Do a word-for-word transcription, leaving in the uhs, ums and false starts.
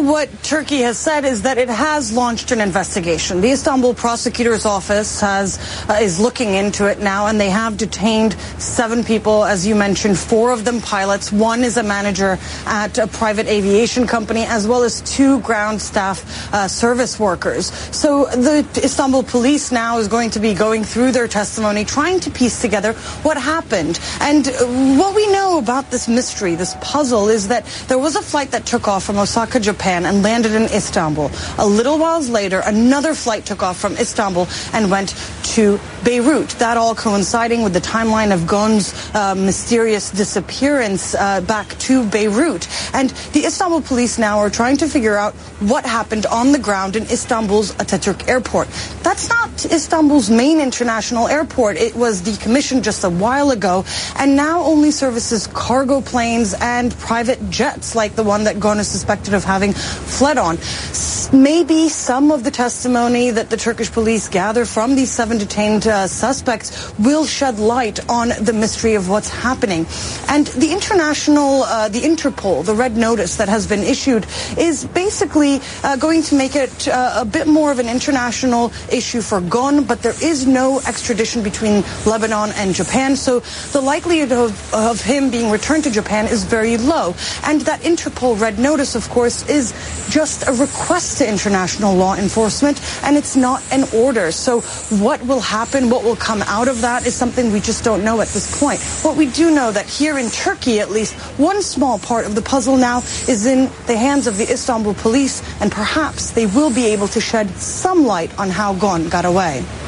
what Turkey has said is that it has launched an investigation. The Istanbul prosecutor's office has uh, is looking into it now, and they have detained seven people, as you mentioned, four of them pilots. One is a manager at a private aviation company, as well as two ground staff uh, service workers. So the Istanbul police now is going to be going through their testimony, trying to piece together what happened. And what we know about this mystery, this puzzle, is that there was a flight that took off from Osaka, Japan, and landed in Istanbul. A little while later, another flight took off from Istanbul and went to Beirut. That all coinciding with the timeline of Gon's uh, mysterious disappearance uh, back to Beirut. And the Istanbul police now are trying to figure out what happened on the ground in Istanbul's Atatürk Airport. That's not Istanbul's main international airport. It was decommissioned just a while ago and now only services cargo planes and private jets like the one that Gon is suspected of having fled on. Maybe some of the testimony that the Turkish police gather from these seven detained uh, suspects will shed light on the mystery of what's happening. And the international, uh, the Interpol, the red notice that has been issued is basically uh, going to make it uh, a bit more of an international issue for Gon, but there is no extradition between Lebanon and Japan, so the likelihood of, of him being returned to Japan is very low. And that Interpol red notice, of course, is just a request to international law enforcement, and it's not an order. So what will happen, what will come out of that is something we just don't know at this point. What we do know that here in Turkey, at least, one small part of the puzzle now is in the hands of the Istanbul police, and perhaps they will be able to shed some light on how Gon got away.